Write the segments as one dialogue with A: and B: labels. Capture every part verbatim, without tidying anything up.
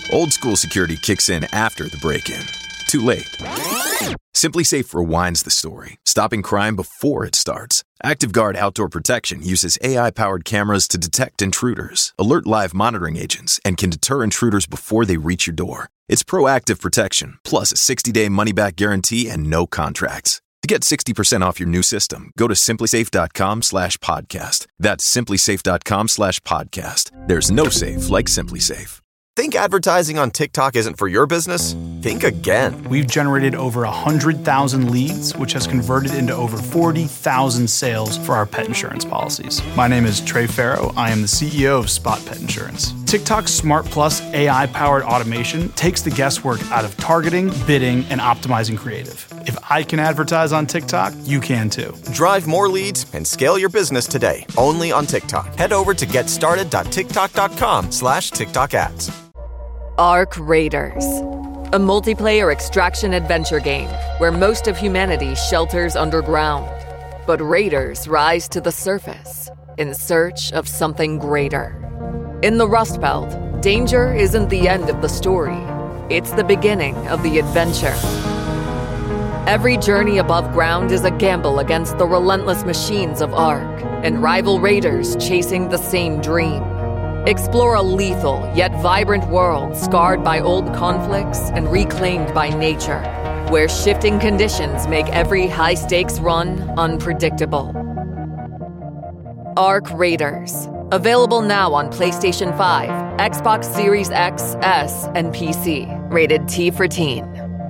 A: Old school security kicks in after the break-in. Too late. SimpliSafe rewinds the story, stopping crime before it starts. ActiveGuard Outdoor Protection uses A I-powered cameras to detect intruders, alert live monitoring agents, and can deter intruders before they reach your door. It's proactive protection, plus a sixty-day money-back guarantee and no contracts. To get sixty percent off your new system, go to simplysafe.com slash podcast. That's simplysafe.com slash podcast. There's no safe like SimpliSafe.
B: Think advertising on TikTok isn't for your business? Think again.
C: We've generated over one hundred thousand leads, which has converted into over forty thousand sales for our pet insurance policies. My name is Trey Farrow. I am the C E O of Spot Pet Insurance. TikTok's Smart Plus A I-powered automation takes the guesswork out of targeting, bidding, and optimizing creative. If I can advertise on TikTok, you can too.
B: Drive more leads and scale your business today, only on TikTok. Head over to getstarted.tiktok.com slash TikTok ads.
D: Arc Raiders, a multiplayer extraction adventure game where most of humanity shelters underground, but raiders rise to the surface in search of something greater. In the Rust Belt, danger isn't the end of the story. It's the beginning of the adventure. Every journey above ground is a gamble against the relentless machines of Arc and rival raiders chasing the same dream. Explore a lethal yet vibrant world scarred by old conflicts and reclaimed by nature, where shifting conditions make every high-stakes run unpredictable. Arc Raiders. Available now on PlayStation five, Xbox Series X, S, and P C. Rated T for Teen.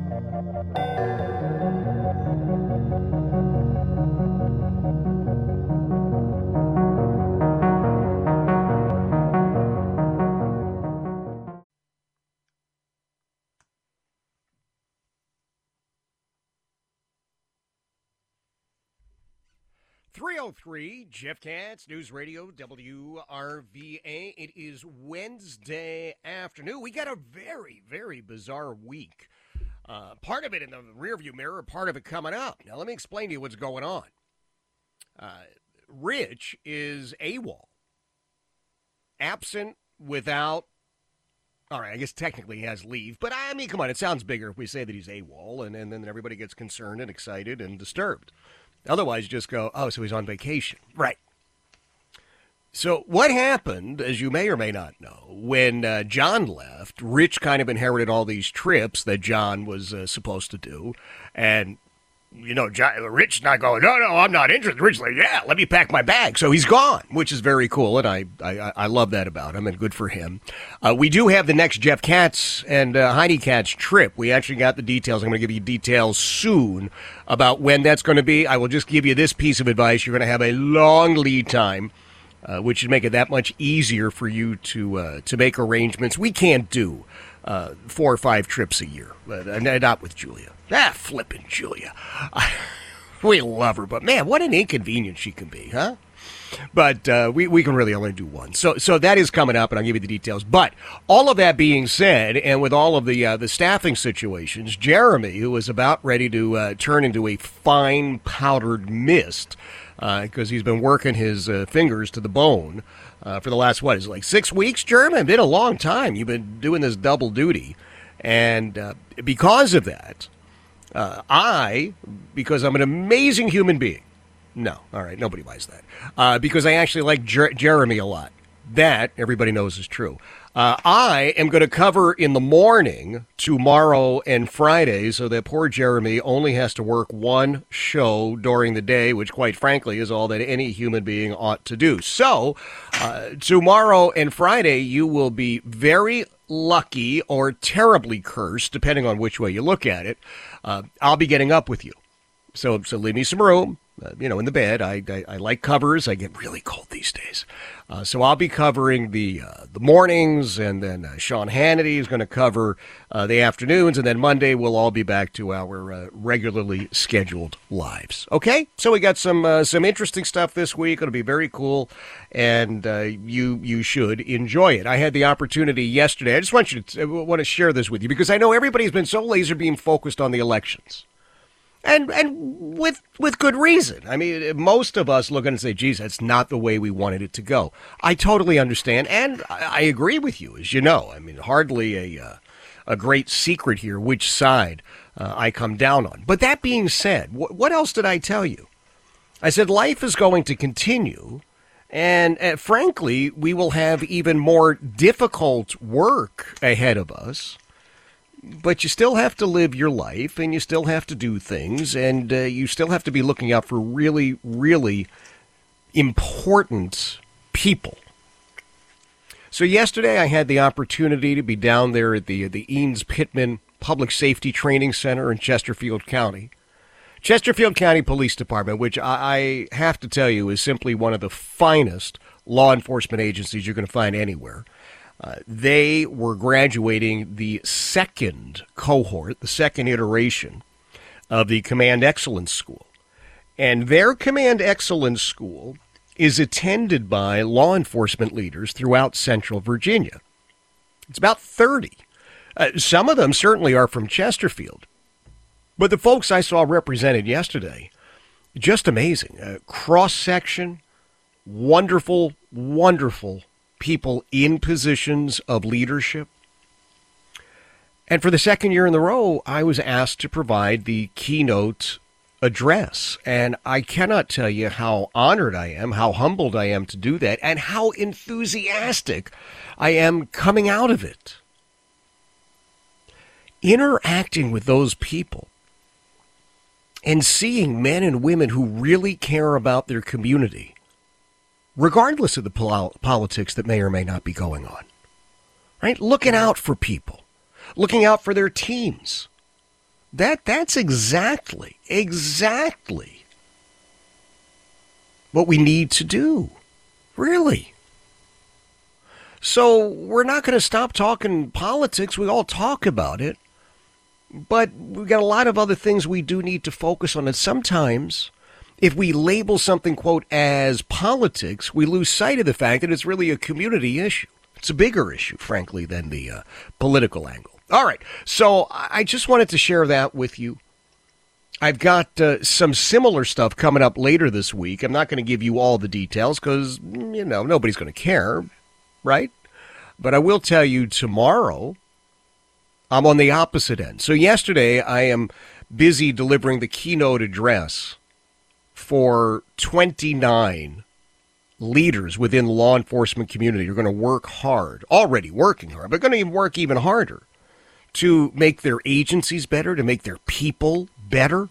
E: three oh three, Jeff Katz, News Radio, W R V A. It is Wednesday afternoon. We got a very, very bizarre week. Uh, part of it in the rearview mirror, part of it coming up. Now, let me explain to you what's going on. Uh, Rich is AWOL. Absent without, all right, I guess technically he has leave, but I mean, come on, it sounds bigger if we say that he's AWOL, and, and then everybody gets concerned and excited and disturbed. Otherwise, you just go, oh, so he's on vacation. Right. So what happened, as you may or may not know, when uh, John left, Rich kind of inherited all these trips that John was uh, supposed to do. And, you know, John, Rich not going, no, no, I'm not interested. Rich like, yeah, let me pack my bag. So he's gone, which is very cool. And I, I, I love that about him and good for him. Uh, we do have the next Jeff Katz and uh, Heidi Katz trip. We actually got the details. I'm going to give you details soon about when that's going to be. I will just give you this piece of advice. You're going to have a long lead time, uh, which should make it that much easier for you to uh, to make arrangements. We can't do uh, four or five trips a year, but uh, not with Julia. Ah, flippin' Julia. We love her, but man, what an inconvenience she can be, huh? But uh, we, we can really only do one. So so that is coming up, and I'll give you the details. But all of that being said, and with all of the uh, the staffing situations, Jeremy, who is about ready to uh, turn into a fine powdered mist, because uh, he's been working his uh, fingers to the bone uh, for the last, what, is it like six weeks, Jeremy? It's been a long time. You've been doing this double duty. And uh, because of that, uh, I, because I'm an amazing human being, no, all right, nobody buys that. Uh, because I actually like Jer- Jeremy a lot. That, everybody knows, is true. Uh, I am going to cover in the morning tomorrow and Friday, so that poor Jeremy only has to work one show during the day, which, quite frankly, is all that any human being ought to do. So, uh, tomorrow and Friday, you will be very lucky or terribly cursed, depending on which way you look at it. Uh, I'll be getting up with you. So, so leave me some room. Uh, you know, in the bed. I, I I like covers. I get really cold these days. Uh, so I'll be covering the uh, the mornings, and then uh, Sean Hannity is going to cover uh, the afternoons, and then Monday we'll all be back to our uh, regularly scheduled lives. Okay? So we got some uh, some interesting stuff this week. It'll be very cool, and uh, you you should enjoy it. I had the opportunity yesterday. I just want you to I want to share this with you because I know everybody's been so laser beam focused on the elections. And and with with good reason. I mean, most of us look at it and say, geez, that's not the way we wanted it to go. I totally understand, and I, I agree with you, as you know. I mean, hardly a, uh, a great secret here which side uh, I come down on. But that being said, wh- what else did I tell you? I said life is going to continue, and uh, frankly, we will have even more difficult work ahead of us. But you still have to live your life, and you still have to do things, and uh, you still have to be looking out for really, really important people. So yesterday I had the opportunity to be down there at the the Eanes Pittman Public Safety Training Center in Chesterfield County. Chesterfield County Police Department, which I, I have to tell you is simply one of the finest law enforcement agencies you're going to find anywhere. Uh, they were graduating the second cohort, the second iteration of the Command Excellence School. And their Command Excellence School is attended by law enforcement leaders throughout Central Virginia. It's about thirty. Uh, some of them certainly are from Chesterfield. But the folks I saw represented yesterday, just amazing. Uh, cross-section, wonderful, wonderful people in positions of leadership. And for the second year in a row, I was asked to provide the keynote address. And I cannot tell you how honored I am, how humbled I am to do that, and how enthusiastic I am coming out of it. Interacting with those people and seeing men and women who really care about their community, regardless of the pol- politics that may or may not be going on, right? Looking out for people, looking out for their teams. That that's exactly, exactly what we need to do, really. So we're not going to stop talking politics. We all talk about it, but we've got a lot of other things we do need to focus on. And sometimes if we label something, quote, as politics, we lose sight of the fact that it's really a community issue. It's a bigger issue, frankly, than the uh, political angle. All right, so I just wanted to share that with you. I've got uh, some similar stuff coming up later this week. I'm not going to give you all the details because, you know, nobody's going to care, right? But I will tell you tomorrow, I'm on the opposite end. So yesterday, I am busy delivering the keynote address for twenty-nine leaders within the law enforcement community who are going to work hard, already working hard, but going to work even harder to make their agencies better, to make their people better,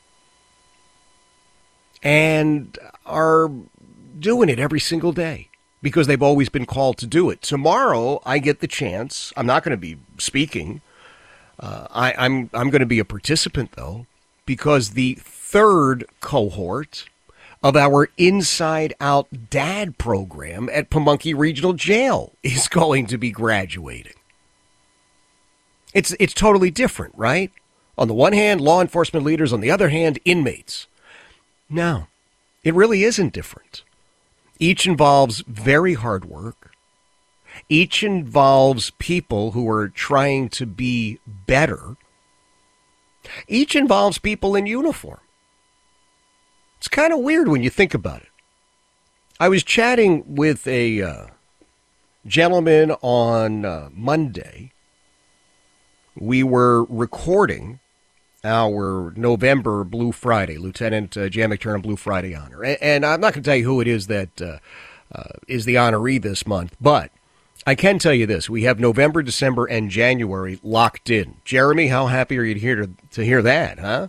E: and are doing it every single day because they've always been called to do it. Tomorrow, I get the chance. I'm not going to be speaking. Uh, I, I'm I'm going to be a participant, though, because the third cohort of our Inside Out Dad program at Pamunkey Regional Jail is going to be graduating. It's it's totally different, right? On the one hand, law enforcement leaders. On the other hand, inmates. No, it really isn't different. Each involves very hard work. Each involves people who are trying to be better. Each involves people in uniform. It's kind of weird when you think about it. I was chatting with a uh, gentleman on uh, Monday. We were recording our November Blue Friday, Lieutenant uh, Jan McTurnan Blue Friday honor. And, and I'm not going to tell you who it is that uh, uh, is the honoree this month, but I can tell you this. We have November, December, and January locked in. Jeremy, how happy are you to hear, to, to hear that, huh?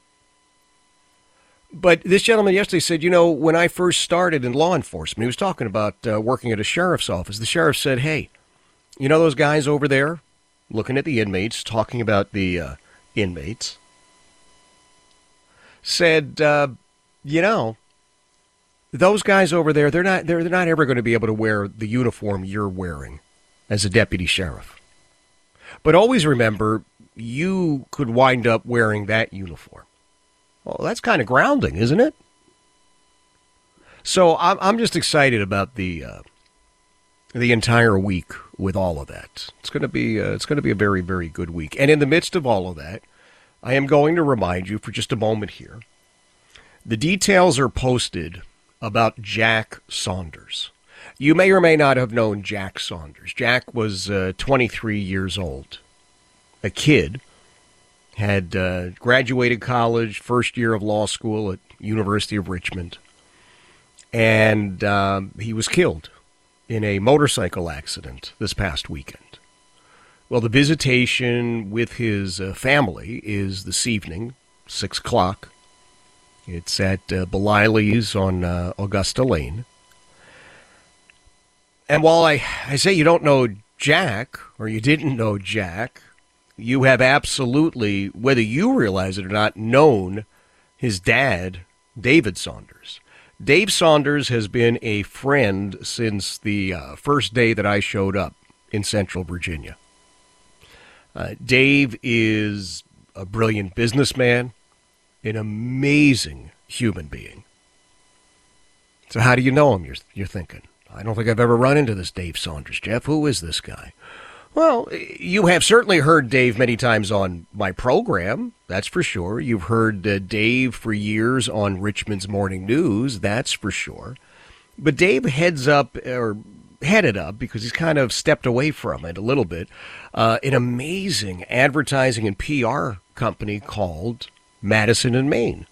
E: But this gentleman yesterday said, you know, when I first started in law enforcement, he was talking about uh, working at a sheriff's office. The sheriff said, hey, you know those guys over there looking at the inmates, talking about the uh, inmates, said, uh, you know, those guys over there, they're not they're, they're not ever going to be able to wear the uniform you're wearing as a deputy sheriff. But always remember, you could wind up wearing that uniform. Well, that's kind of grounding, isn't it? So I'm I'm just excited about the uh, the entire week with all of that. It's going to be uh, it's going to be a very very good week. And in the midst of all of that, I am going to remind you for just a moment here. The details are posted about Jack Saunders. You may or may not have known Jack Saunders. Jack was uh, twenty-three years old, a kid, had uh, graduated college, first year of law school at University of Richmond, and um, he was killed in a motorcycle accident this past weekend. Well, the visitation with his uh, family is this evening, six o'clock. It's at uh, Belisle's on uh, Augusta Lane. And while I, I say you don't know Jack, or you didn't know Jack, you have absolutely, whether you realize it or not, known his dad, David Saunders. Dave Saunders has been a friend since the uh, first day that I showed up in Central Virginia. Uh, Dave is a brilliant businessman, an amazing human being. So how do you know him, you're, you're thinking? I don't think I've ever run into this Dave Saunders, Jeff. Who is this guy? Well, you have certainly heard Dave many times on my program, that's for sure. You've heard uh, Dave for years on Richmond's Morning News, that's for sure. But Dave heads up, or headed up, because he's kind of stepped away from it a little bit, uh, an amazing advertising and P R company called Madison and Main.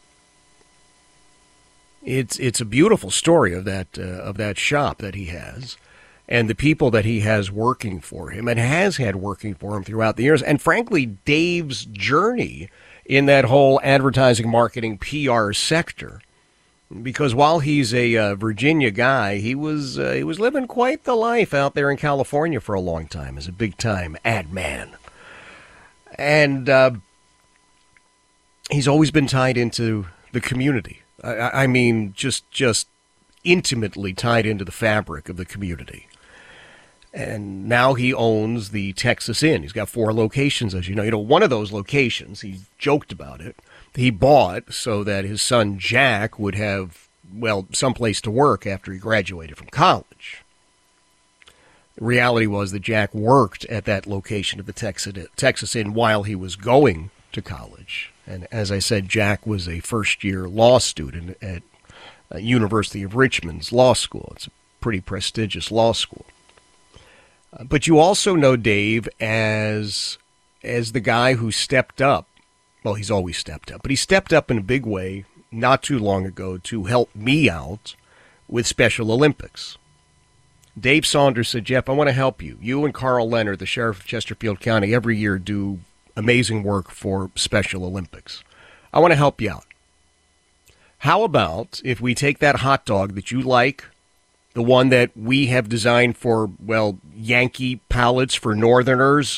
E: It's it's a beautiful story of that uh, of that shop that he has, and the people that he has working for him and has had working for him throughout the years. And frankly, Dave's journey in that whole advertising, marketing, P R sector, because while he's a uh, Virginia guy, he was uh, he was living quite the life out there in California for a long time as a big time ad man, and uh, he's always been tied into the community. I, I mean, just just intimately tied into the fabric of the community. And now he owns the Texas Inn. He's got four locations, as you know. You know, one of those locations, he joked about it, he bought so that his son Jack would have, well, someplace to work after he graduated from college. The reality was that Jack worked at that location of the Texas Texas Inn while he was going to college. And as I said, Jack was a first-year law student at uh, University of Richmond's law school. It's a pretty prestigious law school. Uh, but you also know Dave as as the guy who stepped up. Well, he's always stepped up, but he stepped up in a big way not too long ago to help me out with Special Olympics. Dave Saunders said, Jeff, I want to help you. You and Carl Leonard, the sheriff of Chesterfield County, every year do amazing work for Special Olympics. I want to help you out. How about if we take that hot dog that you like, the one that we have designed for, well, Yankee palates for Northerners?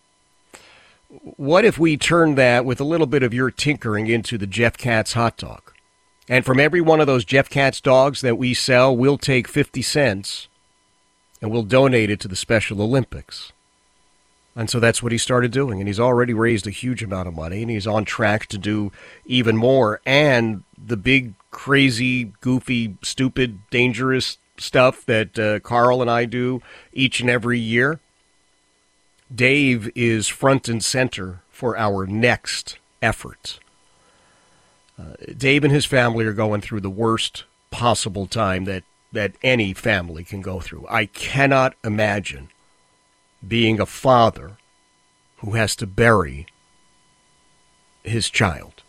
E: What if we turn that with a little bit of your tinkering into the Jeff Katz hot dog? And from every one of those Jeff Katz dogs that we sell, we'll take fifty cents and we'll donate it to the Special Olympics. And so that's what he started doing, and he's already raised a huge amount of money, and he's on track to do even more. And the big, crazy, goofy, stupid, dangerous stuff that uh, Carl and I do each and every year, Dave is front and center for our next effort. Uh, Dave and his family are going through the worst possible time that, that any family can go through. I cannot imagine being a father who has to bury his child.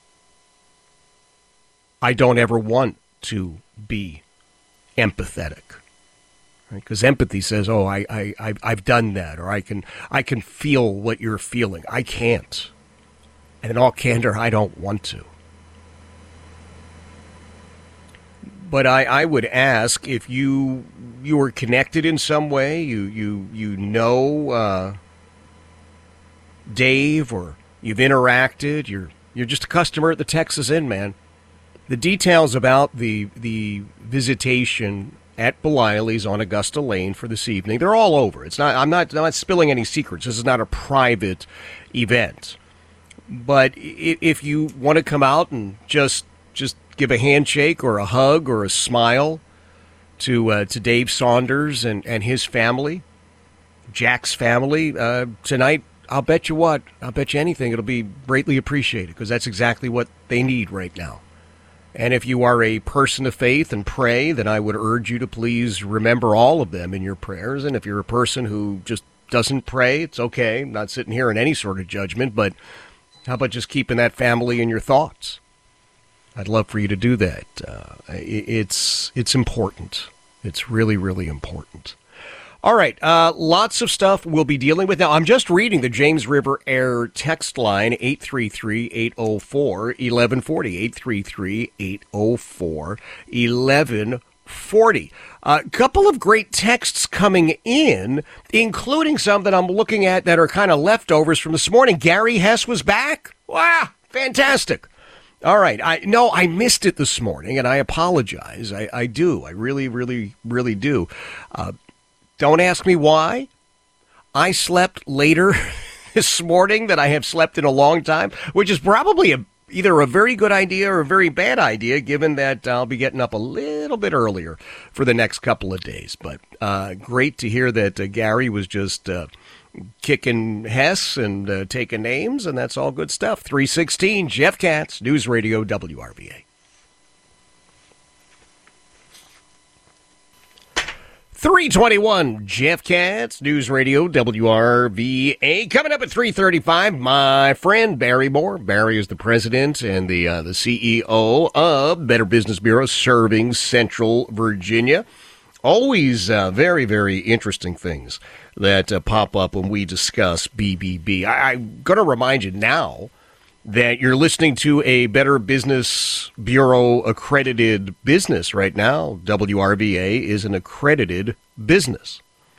E: I don't ever want to be empathetic, because right? Empathy says, "Oh, I, I, I, I've done that," or I can, I can feel what you're feeling. I can't, and in all candor, I don't want to. But I, I would ask if you you were connected in some way, you you you know uh, Dave, or you've interacted, you're you're just a customer at the Texas Inn, man. The details about the the visitation at Belisle's on Augusta Lane for this evening, they're all over. It's not I'm not I'm not spilling any secrets. This is not a private event. But if you want to come out and just just give a handshake or a hug or a smile to uh, to Dave Saunders and, and his family, Jack's family, uh, tonight I'll bet you what, I'll bet you anything, it'll be greatly appreciated, because that's exactly what they need right now. And if you are a person of faith and pray, then I would urge you to please remember all of them in your prayers. And if you're a person who just doesn't pray, it's okay. I'm not sitting here in any sort of judgment, but how about just keeping that family in your thoughts? I'd love for you to do that. Uh, it's it's important. It's really, really important. All right, uh, lots of stuff we'll be dealing with. Now, I'm just reading the James River Air text line, eight three three, eight oh four, eleven forty, eight three three, eight oh four, eleven forty. A uh, couple of great texts coming in, including some that I'm looking at that are kind of leftovers from this morning. Gary Hess was back. Wow, fantastic. All right. I no, I missed it this morning, and I apologize. I, I do. I really, really, really do. Uh, don't ask me why. I slept later this morning than I have slept in a long time, which is probably a, either a very good idea or a very bad idea, given that I'll be getting up a little bit earlier for the next couple of days. But uh, great to hear that uh, Gary was just uh, kicking Hess and uh, taking names, and that's all good stuff. three sixteen, Jeff Katz, News Radio W R V A. three twenty-one, Jeff Katz, News Radio W R V A. Coming up at three thirty-five, my friend Barry Moore. Barry is the president and the uh, the C E O of Better Business Bureau, serving Central Virginia. Always uh, very, very interesting things that uh, pop up when we discuss B B B. I- I'm going to remind you now that you're listening to a Better Business Bureau accredited business right now. W R V A is an accredited business.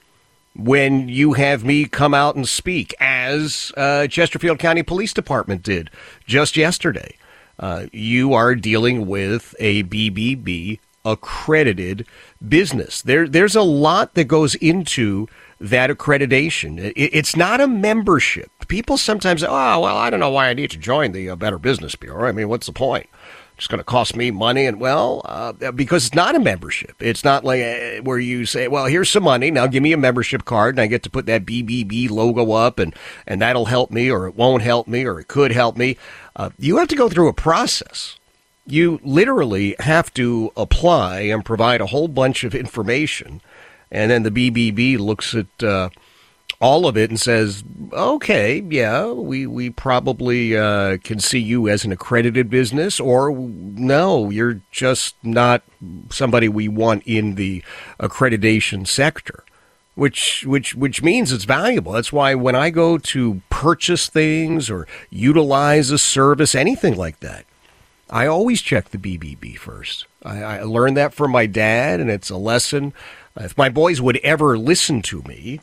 E: When you have me come out and speak, as uh, Chesterfield County Police Department did just yesterday, uh, you are dealing with a B B B accredited business. There, there's a lot that goes into that accreditation. It, it's not a membership. People sometimes say, oh, well, I don't know why I need to join the uh, Better Business Bureau. I mean, what's the point? It's going to cost me money. And, well, uh, because it's not a membership. It's not like uh, where you say, well, here's some money. Now give me a membership card, and I get to put that B B B logo up, and, and that'll help me, or it won't help me, or it could help me. Uh, you have to go through a process. You literally have to apply and provide a whole bunch of information, and then the B B B looks at uh, all of it and says, okay, yeah, we, we probably uh, can see you as an accredited business, or no, you're just not somebody we want in the accreditation sector, which which which means it's valuable. That's why when I go to purchase things or utilize a service, anything like that, I always check the B B B first. I, I learned that from my dad, and it's a lesson. If my boys would ever listen to me,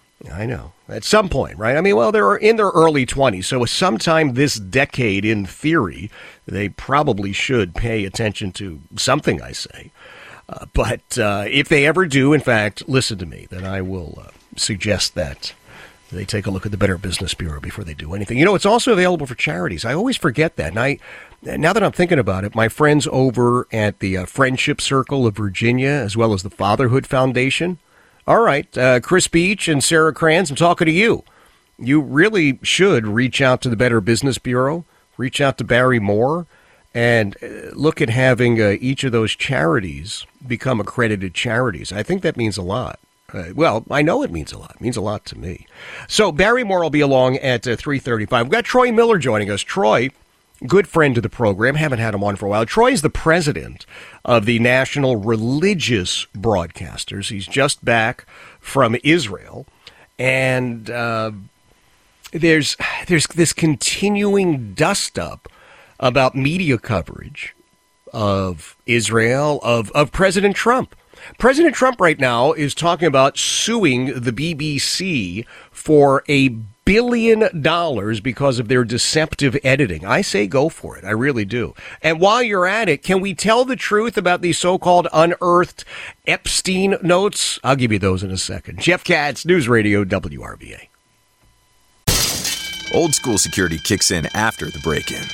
E: I know, at some point, right? I mean, well, they're in their early twenties, so sometime this decade, in theory, they probably should pay attention to something I say. Uh, but uh, if they ever do, in fact, listen to me, then I will uh, suggest that they take a look at the Better Business Bureau before they do anything. You know, it's also available for charities. I always forget that. And I, now that I'm thinking about it, my friends over at the uh, Friendship Circle of Virginia, as well as the Fatherhood Foundation. All right, uh, Chris Beach and Sarah Kranz, I'm talking to you. You really should reach out to the Better Business Bureau, reach out to Barry Moore, and uh, look at having uh, each of those charities become accredited charities. I think that means a lot. Uh, well, I know it means a lot. It means a lot to me. So Barry Moore will be along at uh, three thirty-five. We've got Troy Miller joining us. Troy, good friend to the program. Haven't had him on for a while. Troy is the president of the National Religious Broadcasters. He's just back from Israel. And uh, there's there's this continuing dust-up about media coverage of Israel, of, of President Trump. President Trump right now is talking about suing the B B C for a billion dollars because of their deceptive editing. I say go for it. I really do. And while you're at it, can we tell the truth about these so-called unearthed Epstein notes? I'll give you those in a second. Jeff Katz, News Radio W R V A.
A: Old school security kicks in after the break-in.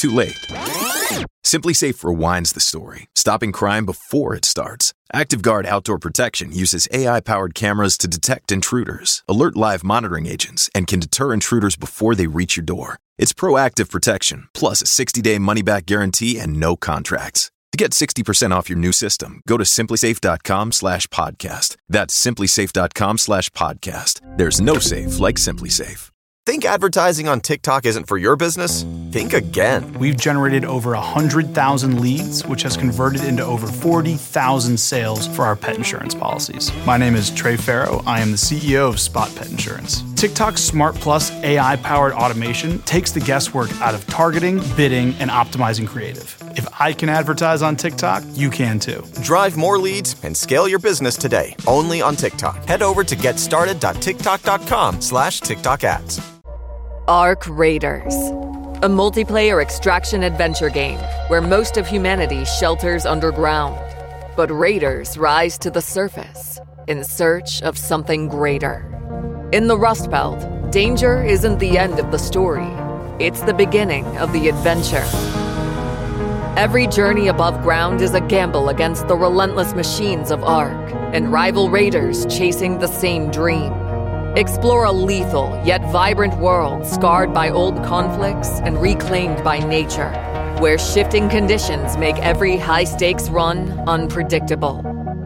A: Too late. SimpliSafe rewinds the story, stopping crime before it starts. ActiveGuard Outdoor Protection uses A I-powered cameras to detect intruders, alert live monitoring agents, and can deter intruders before they reach your door. It's proactive protection, plus a sixty-day money-back guarantee and no contracts. To get sixty percent off your new system, go to simplysafe.com slash podcast. That's simplysafe.com slash podcast. There's no safe like SimpliSafe.
B: Think advertising on TikTok isn't for your business? Think again.
C: We've generated over one hundred thousand leads, which has converted into over forty thousand sales for our pet insurance policies. My name is Trey Farrow. I am the C E O of Spot Pet Insurance. TikTok's Smart Plus A I-powered automation takes the guesswork out of targeting, bidding, and optimizing creative. If I can advertise on TikTok, you can too.
B: Drive more leads and scale your business today, only on TikTok. Head over to getstarted.tiktok.com slash TikTok ads.
D: Ark Raiders, a multiplayer extraction adventure game where most of humanity shelters underground. But raiders rise to the surface in search of something greater. In the Rust Belt, danger isn't the end of the story. It's the beginning of the adventure. Every journey above ground is a gamble against the relentless machines of Ark and rival raiders chasing the same dream. Explore a lethal yet vibrant world scarred by old conflicts and reclaimed by nature, where shifting conditions make every high-stakes run unpredictable.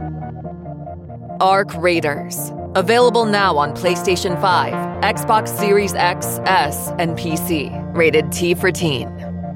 D: Ark Raiders. Available now on PlayStation five, Xbox Series X, S, and P C. Rated T for Teen.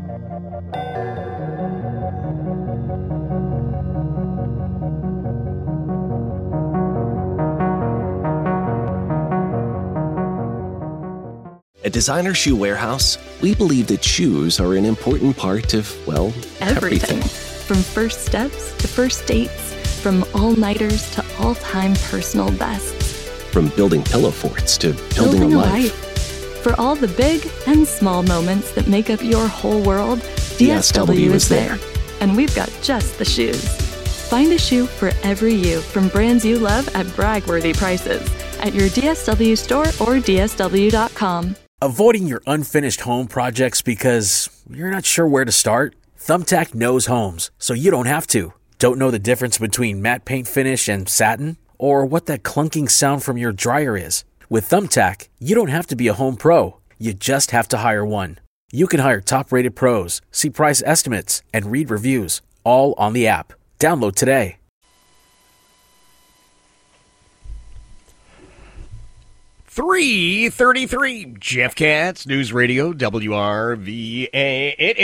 F: At Designer Shoe Warehouse, we believe that shoes are an important part of, well, everything.
G: everything. From first steps to first dates, from all-nighters to all-time personal bests.
F: From building pillow forts to building,
G: building
F: a,
G: a
F: life.
G: life. For all the big and small moments that make up your whole world, D S W is there. And we've got just the shoes. Find a shoe for every you from brands you love at brag-worthy prices at your D S W store or D S W dot com.
H: Avoiding your unfinished home projects because you're not sure where to start? Thumbtack knows homes, so you don't have to. Don't know the difference between matte paint finish and satin? Or what that clunking sound from your dryer is? With Thumbtack, you don't have to be a home pro. You just have to hire one. You can hire top-rated pros, see price estimates, and read reviews, all on the app. Download today.
E: three thirty-three, Jeff Katz, News Radio, W R V A. It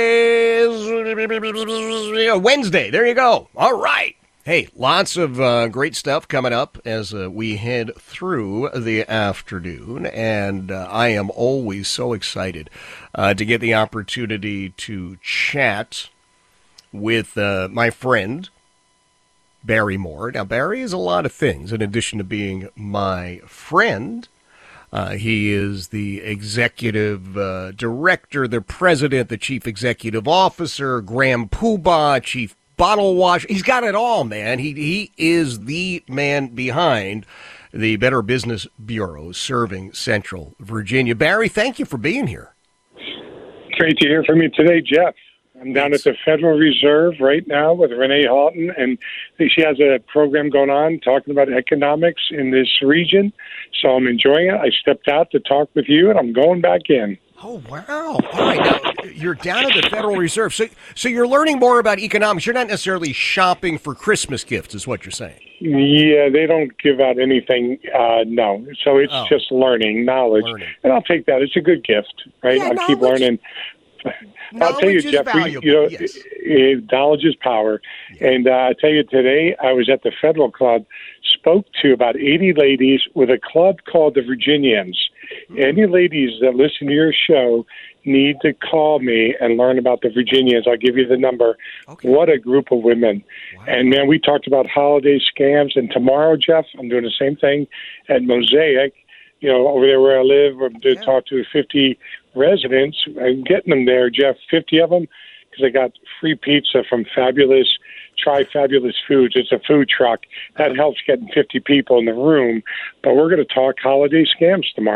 E: is Wednesday. There you go. All right. Hey, lots of uh, great stuff coming up as uh, we head through the afternoon, and uh, I am always so excited uh, to get the opportunity to chat with uh, my friend, Barry Moore. Now, Barry is a lot of things in addition to being my friend. Uh, he is the executive uh, director, the president, the chief executive officer, Graham Poobah, chief bottle washer. He's got it all, man. He he is the man behind the Better Business Bureau serving Central Virginia. Barry, thank you for being here.
I: Great to hear from you today, Jeff. I'm down at the Federal Reserve right now with Renee Halton, and she has a program going on talking about economics in this region. So I'm enjoying it. I stepped out to talk with you, and I'm going back in.
E: Oh, wow. All right. Now, you're down at the Federal Reserve. So, so you're learning more about economics. You're not necessarily shopping for Christmas gifts, is what you're saying.
I: Yeah, they don't give out anything, uh, no. So it's
E: Oh.
I: just learning, knowledge.
E: Learning.
I: And I'll take that. It's a good gift, right?
E: Yeah,
I: I'll keep
E: knowledge-
I: learning. I'll tell you,
E: Knowledge is
I: Jeff, we-
E: valuable,
I: you know,
E: yes.
I: eh, knowledge is power. And uh, I tell you, today I was at the Federal Club, spoke to about eighty ladies with a club called the Virginians.
E: Mm-hmm.
I: Any ladies that listen to your show need to call me and learn about the Virginians. I'll give you the number.
E: Okay.
I: What a group of women.
E: Wow.
I: And, man, we talked about holiday scams. And tomorrow, Jeff, I'm doing the same thing at Mosaic, you know, over there where I live. I'm to
E: Yeah.
I: talk to fifty residents. I'm getting them there, Jeff, fifty of them, because I got free pizza from Fabulous, Try Fabulous Foods. It's a food truck. That helps getting fifty people in the room. But we're going to talk holiday scams tomorrow.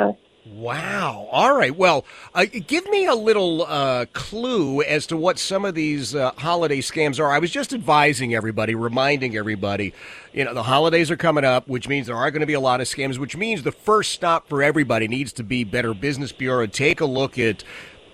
E: Wow. All right. Well, uh, give me a little uh, clue as to what some of these uh, holiday scams are. I was just advising everybody, reminding everybody, you know, the holidays are coming up, which means there are going to be a lot of scams, which means the first stop for everybody needs to be Better Business Bureau. Take a look at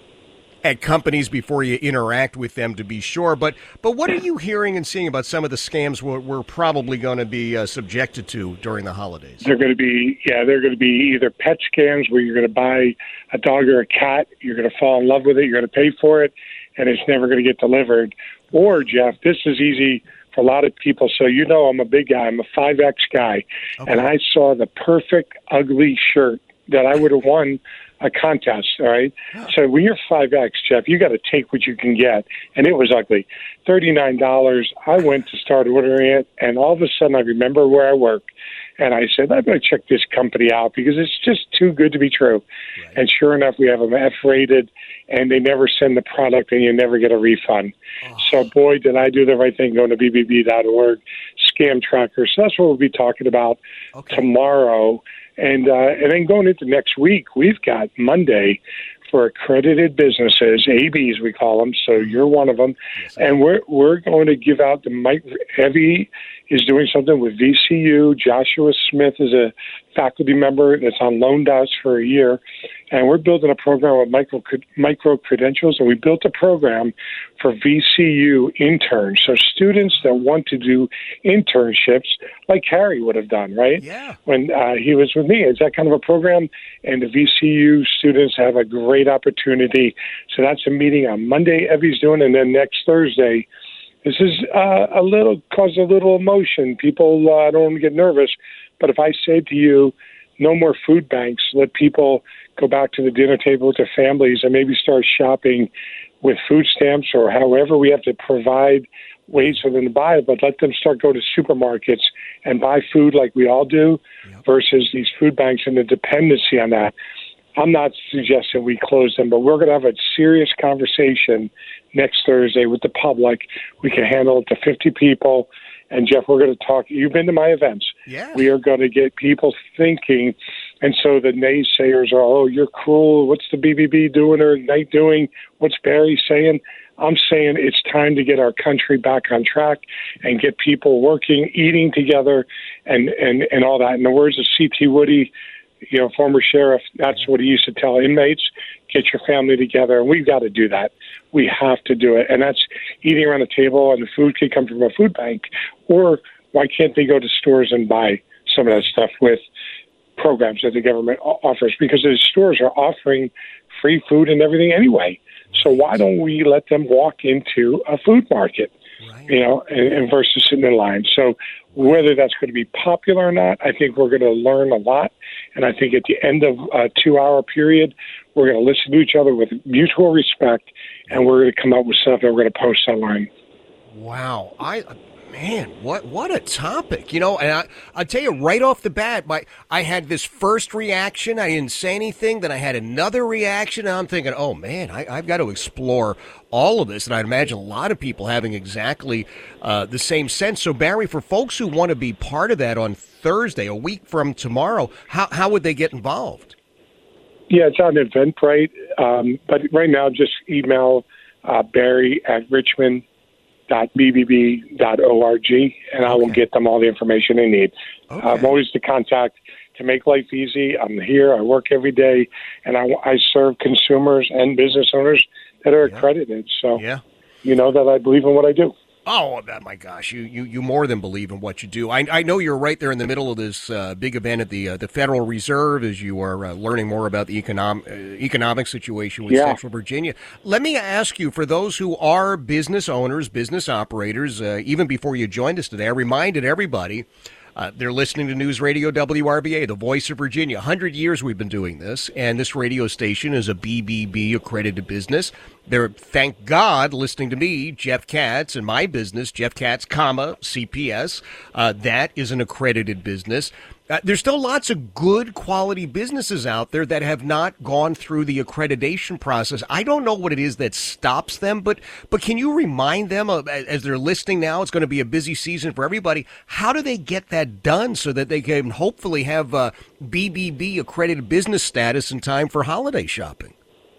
E: at companies before you interact with them to be sure. But but what are you hearing and seeing about some of the scams we're, we're probably going to be uh, subjected to during the holidays?
I: They're going to be, yeah, they're going to be either pet scams where you're going to buy a dog or a cat, you're going to fall in love with it, you're going to pay for it, and it's never going to get delivered. Or, Jeff, this is easy for a lot of people. So you know I'm a big guy. I'm a five X guy. Okay. And I saw the perfect ugly shirt that I would have won a contest, all right? So when you're five X, Jeff, you got to take what you can get. And it was ugly. thirty-nine dollars. I went to start ordering it, and all of a sudden I remember where I work. And I said, I'm going to check this company out because it's just too good to be true. Right. And sure enough, we have them F-rated, and they never send the product, and you never get a refund. Oh. So, boy, did I do the right thing going to B B B dot org, Scam Tracker. So that's what we'll be talking about okay. tomorrow. And uh, and then going into next week, we've got Monday for accredited businesses, A Bs we call them. So you're one of them, yes, and we're we're going to give out the Mike Evie is doing something with V C U. Joshua Smith is a faculty member that's on loan to us for a year, and we're building a program with micro micro credentials. And we built a program for V C U interns, so students that want to do internships, like Harry would have done, right?
E: Yeah.
I: When uh, he was with me, it's that kind of a program, and the V C U students have a great opportunity. So that's a meeting on Monday. Evie's doing, and then next Thursday. This is uh, a little cause a little emotion. People uh, don't want to get nervous, but if I say to you, no more food banks, let people go back to the dinner table with their families and maybe start shopping with food stamps or however we have to provide ways for them to buy it, but let them start going to supermarkets and buy food like we all do yep. versus these food banks and the dependency on that. I'm not suggesting we close them, but we're going to have a serious conversation next Thursday with the public. We can handle it to fifty people. And, Jeff, we're going to talk. You've been to my events.
E: Yeah.
I: We are going to get people thinking. And so the naysayers are, oh, you're cruel. What's the B B B doing or Ignite doing? What's Barry saying? I'm saying it's time to get our country back on track and get people working, eating together, and, and, and all that. In the words of C T Woody, you know, former sheriff, that's what he used to tell inmates, get your family together. And we've got to do that. We have to do it. And that's eating around a table, and the food can come from a food bank. Or why can't they go to stores and buy some of that stuff with programs that the government offers? Because the stores are offering free food and everything anyway. So why don't we let them walk into a food market, right. you know, and, and versus sitting in line? So whether that's going to be popular or not, I think we're going to learn a lot. And I think at the end of a two-hour period, we're going to listen to each other with mutual respect, and we're going to come up with stuff that we're going to post online.
E: Wow. I... Man, what what a topic, you know, and I, I'll tell you right off the bat, my I had this first reaction, I didn't say anything, then I had another reaction, and I'm thinking, oh, man, I, I've got to explore all of this, and I'd imagine a lot of people having exactly uh, the same sense. So, Barry, for folks who want to be part of that on Thursday, a week from tomorrow, how, how would they get involved?
I: Yeah, it's on Eventbrite, um, but right now just email uh, Barry at Richmond. dot b b b dot org, and I will okay. get them all the information they need. Okay. I'm always the contact to make life easy. I'm here. I work every day, and I, I serve consumers and business owners that are yeah. accredited. So
E: yeah.
I: you know that I believe in what I do.
E: Oh, my gosh, you, you, you more than believe in what you do. I, I know you're right there in the middle of this uh, big event at the uh, the Federal Reserve as you are uh, learning more about the economic, uh, economic situation with
I: yeah.
E: Central Virginia. Let me ask you, for those who are business owners, business operators, uh, even before you joined us today, I reminded everybody Uh, they're listening to News Radio W R B A, the voice of Virginia. one hundred years we've been doing this, and this radio station is a B B B accredited business. They're, thank God, listening to me, Jeff Katz, and my business, Jeff Katz, comma, C P S. Uh, that is an accredited business. Uh, there's still lots of good quality businesses out there that have not gone through the accreditation process. I don't know what it is that stops them, but but can you remind them, of, as they're listening now, it's going to be a busy season for everybody, how do they get that done so that they can hopefully have uh, B B B accredited business status in time for holiday shopping?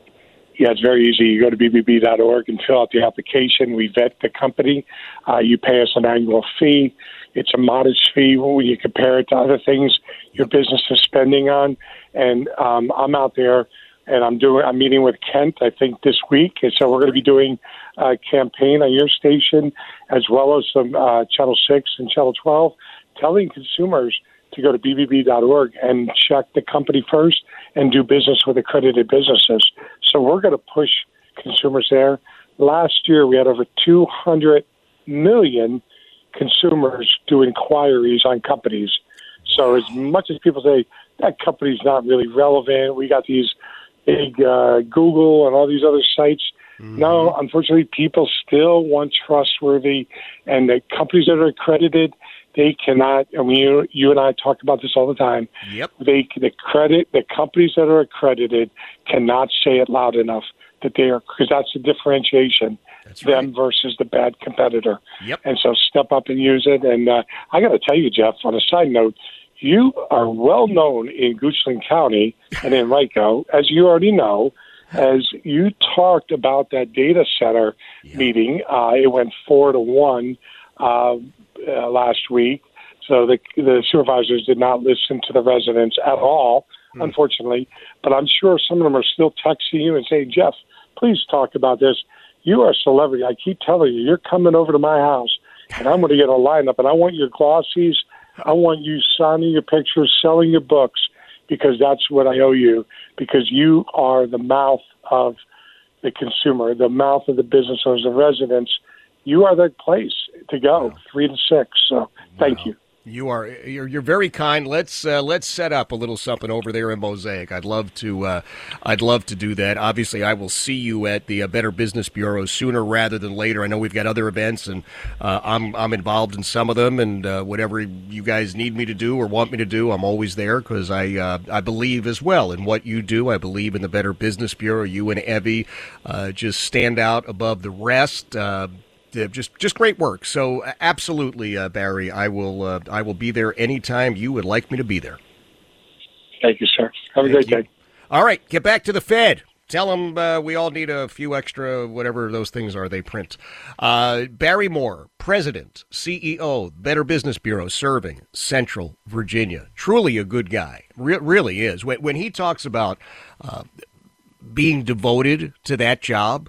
I: Yeah, it's very easy. You go to B B B dot org and fill out the application. We vet the company. Uh, you pay us an annual fee. It's a modest fee when you compare it to other things your business is spending on. And um, I'm out there, and I'm doing. I'm meeting with Kent, I think, this week. And so we're going to be doing a campaign on your station, as well as some uh, Channel six and Channel twelve, telling consumers to go to B B B dot org and check the company first and do business with accredited businesses. So we're going to push consumers there. Last year, we had over two hundred million consumers do inquiries on companies. So as much as people say that company's not really relevant, we got these big uh, Google and all these other sites. Mm-hmm. No, unfortunately, people still want trustworthy, and the companies that are accredited, they cannot. I mean, you, you and I talk about this all the time.
E: Yep.
I: They the credit the companies that are accredited cannot say it loud enough that they are, because that's the differentiation.
E: That's
I: them
E: right.
I: versus the bad competitor.
E: Yep.
I: And so step up and use it. And uh, I got to tell you, Jeff, on a side note, you are well known in Goochland County and in Rico, as you already know, as you talked about that data center yeah. meeting. Uh, it went four to one uh, uh, last week. So the, the supervisors did not listen to the residents at all, mm. unfortunately. But I'm sure some of them are still texting you and saying, Jeff, please talk about this. You are a celebrity. I keep telling you, you're coming over to my house, and I'm going to get a lineup, and I want your glossies. I want you signing your pictures, selling your books, because that's what I owe you, because you are the mouth of the consumer, the mouth of the business owners, the residents. You are the place to go, wow. three to six. So thank wow. you.
E: You are you're you're very kind. Let's uh, let's set up a little something over there in Mosaic. I'd love to uh, I'd love to do that. Obviously, I will see you at the uh, Better Business Bureau sooner rather than later. I know we've got other events, and uh, I'm I'm involved in some of them. And uh, whatever you guys need me to do or want me to do, I'm always there, because I uh, I believe as well in what you do. I believe in the Better Business Bureau. You and Evie uh, just stand out above the rest. Uh, Just, just great work. So, absolutely, uh, Barry, I will, uh, I will be there anytime you would like me to be there.
I: Thank you, sir. Have a
E: Thank
I: great
E: you.
I: day.
E: All right, get back to the Fed. Tell them uh, we all need a few extra, whatever those things are they print. Uh, Barry Moore, President, C E O, Better Business Bureau, serving Central Virginia. Truly a good guy. Re- really is. When, when he talks about uh, being devoted to that job,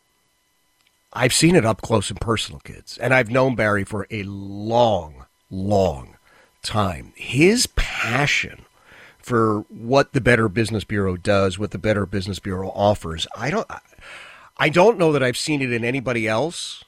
E: I've seen it up close and personal, kids. And I've known Barry for a long, long time. His passion for what the Better Business Bureau does, what the Better Business Bureau offers, I don't I don't know that I've seen it in anybody else.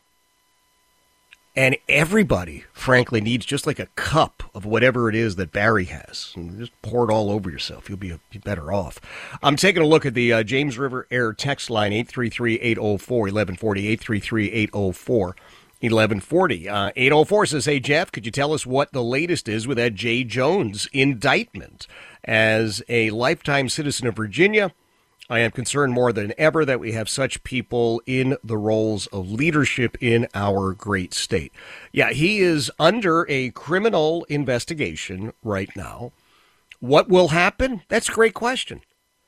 E: And everybody, frankly, needs just like a cup of whatever it is that Barry has. And just pour it all over yourself. You'll be, be better off. I'm taking a look at the uh, James River Air text line, eight three three, eight oh four, eleven forty, eight three three, eight oh four, eleven forty. Uh, eight oh four says, hey, Jeff, could you tell us what the latest is with that Jay Jones indictment? As a lifetime citizen of Virginia, I am concerned more than ever that we have such people in the roles of leadership in our great state. Yeah, he is under a criminal investigation right now. What will happen? That's a great question.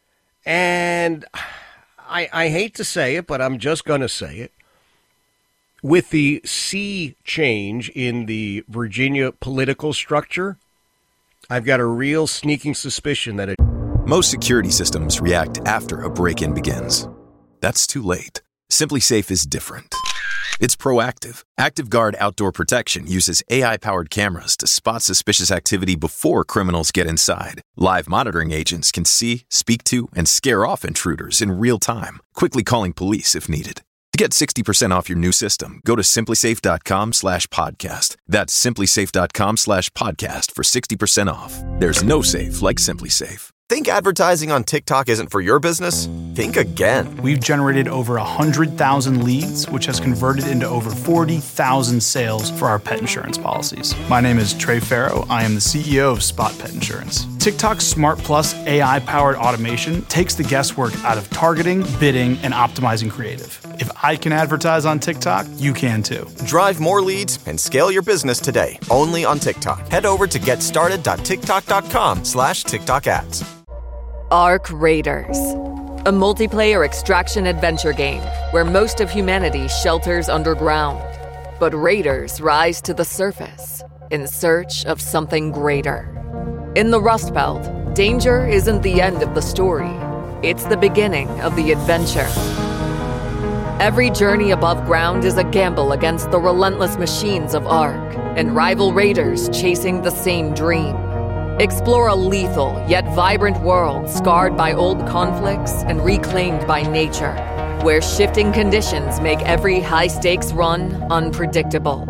E: And I, I hate to say it, but I'm just going to say it. With the sea change in the Virginia political structure, I've got a real sneaking suspicion that it...
A: Most security systems react after a break-in begins. That's too late. SimpliSafe is different. It's proactive. ActiveGuard Outdoor Protection uses A I-powered cameras to spot suspicious activity before criminals get inside. Live monitoring agents can see, speak to, and scare off intruders in real time, quickly calling police if needed. To get sixty percent off your new system, go to simplysafe.com slash podcast. That's simplysafe.com slash podcast for sixty percent off. There's no safe like SimpliSafe.
B: Think advertising on TikTok isn't for your business? Think again.
C: We've generated over one hundred thousand leads, which has converted into over forty thousand sales for our pet insurance policies. My name is Trey Farrow. I am the C E O of Spot Pet Insurance. TikTok's Smart Plus A I-powered automation takes the guesswork out of targeting, bidding, and optimizing creative. If I can advertise on TikTok, you can too.
B: Drive more leads and scale your business today, only on TikTok. Head over to getstarted.tiktok.com slash TikTok ads.
D: Ark Raiders, a multiplayer extraction adventure game where most of humanity shelters underground. But raiders rise to the surface in search of something greater. In the Rust Belt, danger isn't the end of the story. It's the beginning of the adventure. Every journey above ground is a gamble against the relentless machines of Ark and rival raiders chasing the same dream. Explore a lethal yet vibrant world scarred by old conflicts and reclaimed by nature, where shifting conditions make every high-stakes run unpredictable.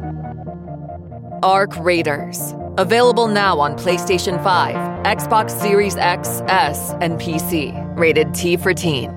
D: Ark Raiders. Available now on PlayStation five, Xbox Series X, S, and P C. Rated T for Teen.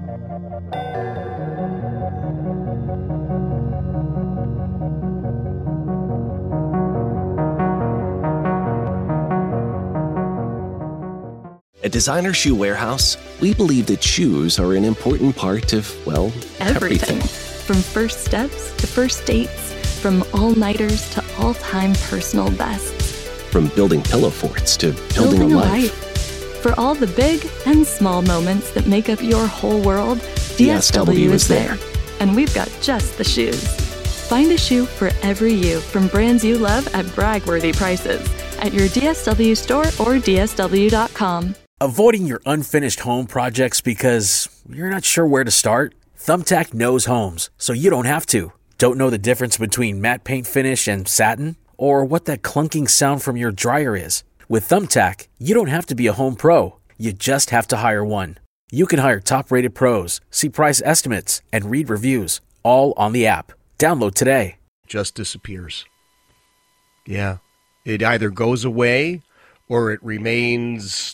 F: At Designer Shoe Warehouse, we believe that shoes are an important part of, well, everything.
G: Everything. From first steps to first dates, from all-nighters to all-time personal bests.
F: From building pillow forts to building,
G: Building
F: a
G: a
F: life.
G: life. For all the big and small moments that make up your whole world, D S W is there. And we've got just the shoes. Find a shoe for every you from brands you love at brag-worthy prices at your D S W store or D S W dot com.
H: Avoiding your unfinished home projects because you're not sure where to start? Thumbtack knows homes, so you don't have to. Don't know the difference between matte paint finish and satin? Or what that clunking sound from your dryer is? With Thumbtack, you don't have to be a home pro. You just have to hire one. You can hire top-rated pros, see price estimates, and read reviews, all on the app. Download today.
E: Just disappears. Yeah. It either goes away or it remains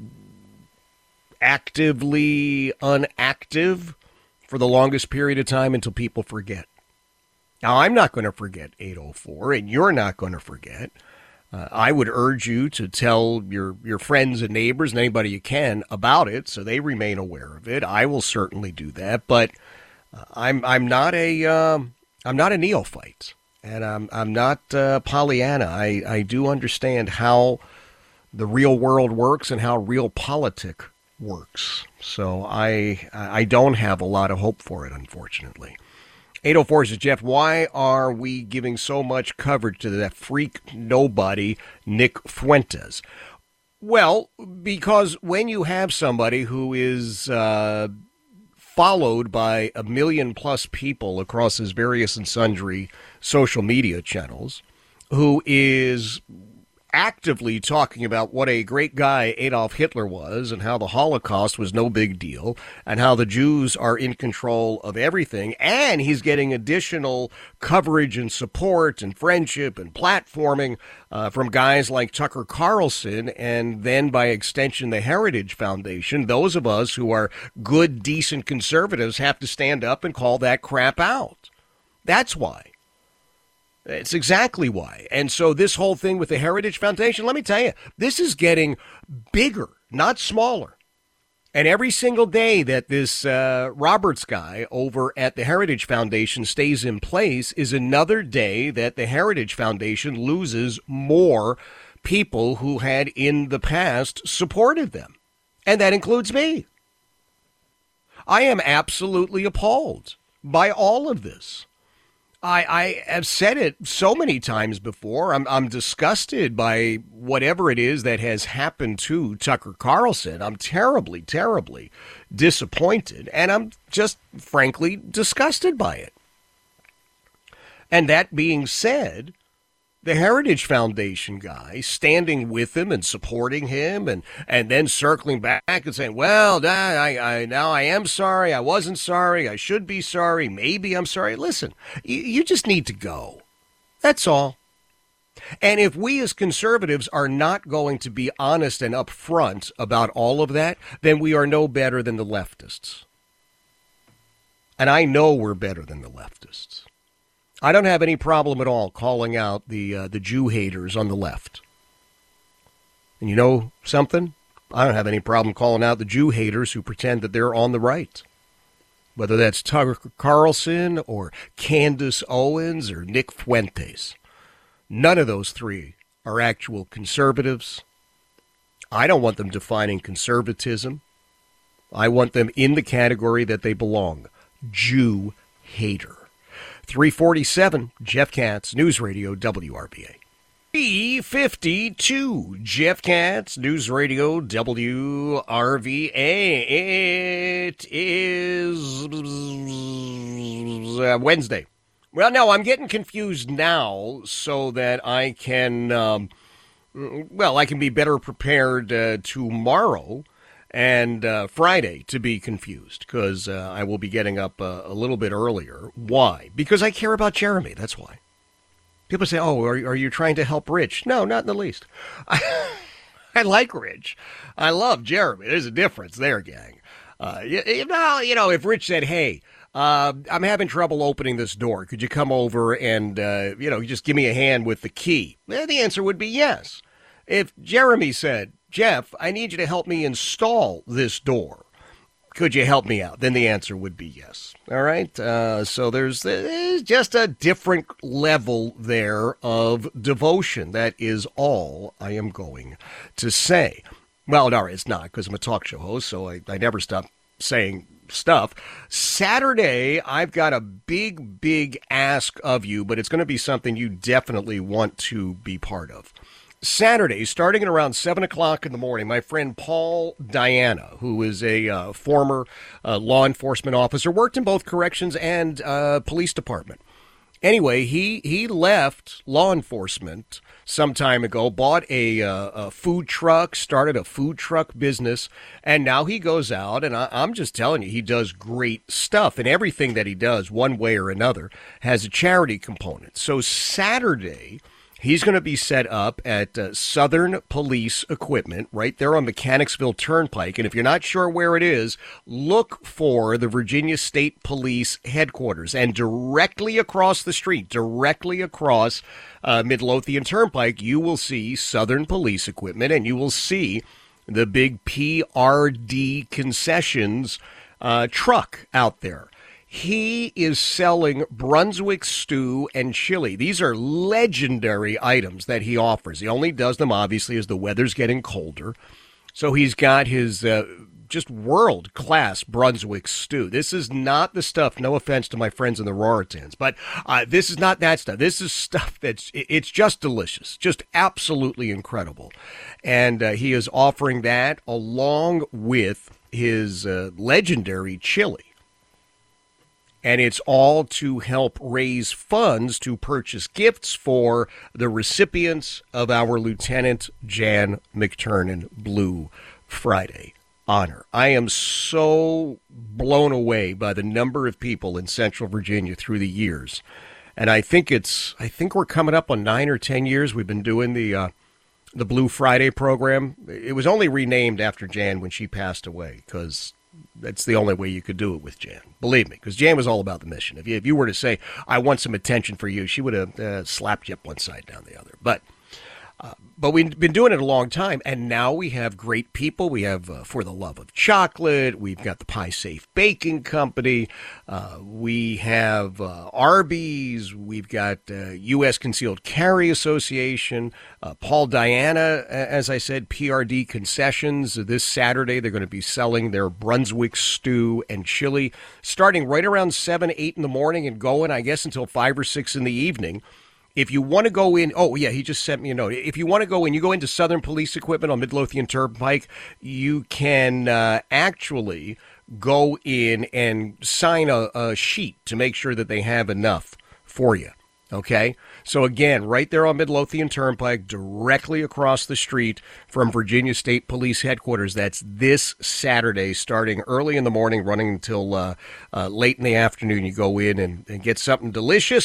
E: actively unactive for the longest period of time until people forget. Now, I'm not going to forget eight oh four, and you're not going to forget. Uh, I would urge you to tell your, your friends and neighbors and anybody you can about it so they remain aware of it. I will certainly do that, but uh, I'm I'm not a um, I'm not a neophyte, and I'm I'm not uh, Pollyanna. I, I do understand how the real world works and how realpolitik works. So I I don't have a lot of hope for it, unfortunately. eight oh four says, Jeff, why are we giving so much coverage to that freak nobody, Nick Fuentes? Well, because when you have somebody who is uh, followed by a million plus people across his various and sundry social media channels, who is actively talking about what a great guy Adolf Hitler was and how the Holocaust was no big deal and how the Jews are in control of everything. And he's getting additional coverage and support and friendship and platforming uh, from guys like Tucker Carlson and then by extension the Heritage Foundation. Those of us who are good, decent conservatives have to stand up and call that crap out. That's why. It's exactly why. And so this whole thing with the Heritage Foundation, let me tell you, this is getting bigger, not smaller. And every single day that this uh, Roberts guy over at the Heritage Foundation stays in place is another day that the Heritage Foundation loses more people who had in the past supported them. And that includes me. I am absolutely appalled by all of this. I, I have said it so many times before. I'm, I'm disgusted by whatever it is that has happened to Tucker Carlson. I'm terribly, terribly disappointed, and I'm just frankly disgusted by it. And that being said, the Heritage Foundation guy standing with him and supporting him and, and then circling back and saying, well, I, I, now I am sorry. I wasn't sorry. I should be sorry. Maybe I'm sorry. Listen, you, you just need to go. That's all. And if we as conservatives are not going to be honest and upfront about all of that, then we are no better than the leftists. And I know we're better than the leftists. I don't have any problem at all calling out the uh, the Jew haters on the left. And you know something? I don't have any problem calling out the Jew haters who pretend that they're on the right. Whether that's Tucker Carlson or Candace Owens or Nick Fuentes. None of those three are actual conservatives. I don't want them defining conservatism. I want them in the category that they belong. Jew hater. three forty-seven, Jeff Katz, News Radio, W R V A. three fifty-two, Jeff Katz, News Radio, W R V A. It is uh, Wednesday. Well, no, I'm getting confused now so that I can, um, well, I can be better prepared uh, tomorrow and uh, Friday to be confused because uh, I will be getting up uh, a little bit earlier. Why? Because I care about Jeremy. That's why. People say, oh, are, are you trying to help Rich? No, not in the least. I, I like Rich. I love Jeremy. There's a difference there, gang. Uh, you, you know, if Rich said, hey, uh, I'm having trouble opening this door. Could you come over and, uh, you know, just give me a hand with the key? Well, the answer would be yes. If Jeremy said, Jeff, I need you to help me install this door. Could you help me out? Then the answer would be yes. All right. Uh, so there's, there's just a different level there of devotion. That is all I am going to say. Well, no, it's not because I'm a talk show host, so I, I never stop saying stuff. Saturday, I've got a big, big ask of you, but it's going to be something you definitely want to be part of. Saturday, starting at around seven o'clock in the morning, my friend Paul Diana, who is a uh, former uh, law enforcement officer, worked in both corrections and uh, police department. Anyway, he, he left law enforcement some time ago, bought a, uh, a food truck, started a food truck business, and now he goes out, and I, I'm just telling you, he does great stuff, and everything that he does, one way or another, has a charity component. So Saturday, he's going to be set up at uh, Southern Police Equipment right there on Mechanicsville Turnpike. And if you're not sure where it is, look for the Virginia State Police headquarters. And directly across the street, directly across uh, Midlothian Turnpike, you will see Southern Police Equipment, and you will see the big P R D Concessions uh, truck out there. He is selling Brunswick stew and chili. These are legendary items that he offers. He only does them, obviously, as the weather's getting colder. So he's got his uh, just world-class Brunswick stew. This is not the stuff, no offense to my friends in the Roritans, but uh, this is not that stuff. This is stuff that's, it's just delicious, just absolutely incredible. And uh, he is offering that along with his uh, legendary chili. And it's all to help raise funds to purchase gifts for the recipients of our Lieutenant Jan McTurnan Blue Friday honor. I am so blown away by the number of people in Central Virginia through the years. And I think it's, I think we're coming up on nine or ten years we've been doing the, uh, the Blue Friday program. It was only renamed after Jan when she passed away because that's the only way you could do it with Jan. Believe me, because Jan was all about the mission. If you, if you were to say, I want some attention for you, she would have uh, slapped you up one side, down the other. But uh, but we've been doing it a long time, and now we have great people. We have uh, For the Love of Chocolate. We've got the Pie Safe Baking Company. Uh, we have uh, Arby's. We've got uh, U S Concealed Carry Association. Uh, Paul Diana, as I said, P R D Concessions. This Saturday, they're going to be selling their Brunswick stew and chili, starting right around seven, eight in the morning and going, I guess, until five or six in the evening. If you want to go in, oh, yeah, he just sent me a note. If you want to go in, you go into Southern Police Equipment on Midlothian Turnpike, you can uh, actually go in and sign a, a sheet to make sure that they have enough for you, okay? So, again, right there on Midlothian Turnpike, directly across the street from Virginia State Police Headquarters. That's this Saturday, starting early in the morning, running until uh, uh, late in the afternoon. You go in and, and get something delicious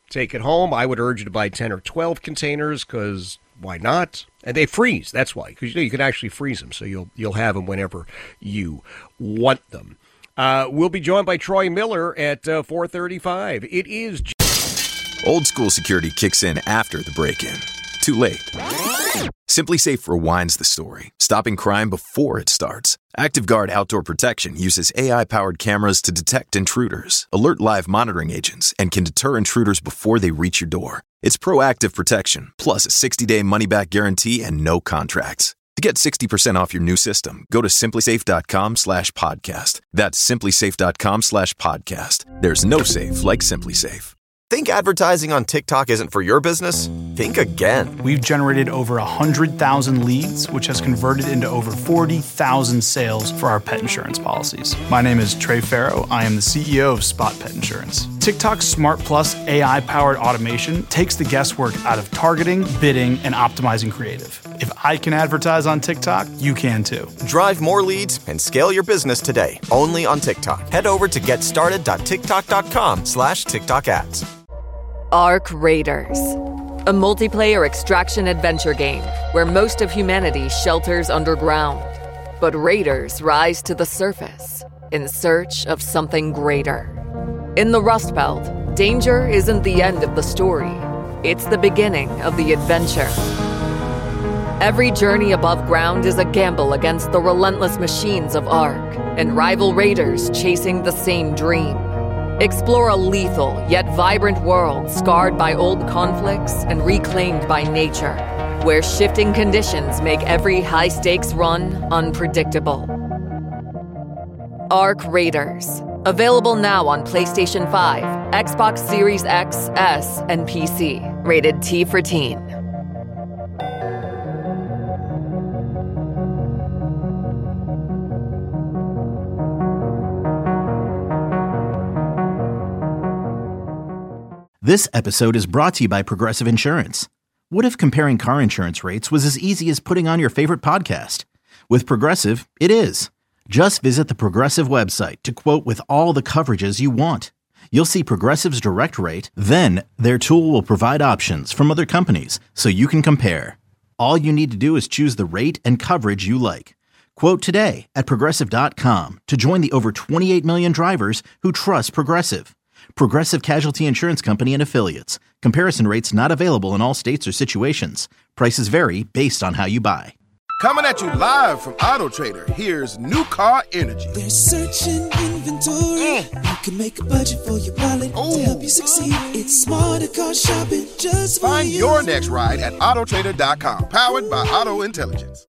E: take it home. I would urge you to buy ten or twelve containers because why not? And they freeze. That's why, because you know you can actually freeze them, so you'll you'll have them whenever you want them. Uh, we'll be joined by Troy Miller at uh, four thirty-five. It is
A: Old school security kicks in after the break-in. Too late. Simply Safe rewinds the story, stopping crime before it starts. ActiveGuard Outdoor Protection uses A I-powered cameras to detect intruders, alert live monitoring agents, and can deter intruders before they reach your door. It's proactive protection, plus a sixty-day money-back guarantee and no contracts. To get sixty percent off your new system, go to simplysafe.com slash podcast. That's simplysafe.com slash podcast. There's no safe like Simply Safe.
B: Think advertising on TikTok isn't for your business? Think again.
C: We've generated over one hundred thousand leads, which has converted into over forty thousand sales for our pet insurance policies. My name is Trey Farrow. I am the C E O of Spot Pet Insurance. TikTok's Smart Plus A I-powered automation takes the guesswork out of targeting, bidding, and optimizing creative. If I can advertise on TikTok, you can too.
B: Drive more leads and scale your business today, only on TikTok. Head over to getstarted.tiktok.com slash TikTok ads.
D: Ark Raiders, a multiplayer extraction adventure game where most of humanity shelters underground, but raiders rise to the surface in search of something greater. In the Rust Belt, danger isn't the end of the story, it's the beginning of the adventure. Every journey above ground is a gamble against the relentless machines of Ark and rival raiders chasing the same dream. Explore a lethal yet vibrant world scarred by old conflicts and reclaimed by nature, where shifting conditions make every high-stakes run unpredictable. Ark Raiders. Available now on PlayStation five, Xbox Series X, S, and P C. Rated T for Teen.
J: This episode is brought to you by Progressive Insurance. What if comparing car insurance rates was as easy as putting on your favorite podcast? With Progressive, it is. Just visit the Progressive website to quote with all the coverages you want. You'll see Progressive's direct rate, then their tool will provide options from other companies so you can compare. All you need to do is choose the rate and coverage you like. Quote today at Progressive dot com to join the over twenty-eight million drivers who trust Progressive. Progressive Casualty Insurance Company and Affiliates. Comparison rates not available in all states or situations. Prices vary based on how you buy.
K: Coming at you live from Auto Trader, here's New Car Energy.
L: They're searching inventory. Mm. You can make a budget for your wallet Ooh. To help you succeed. It's smarter car shopping just for
K: Find
L: you.
K: your next ride at auto trader dot com. Powered by Auto Intelligence.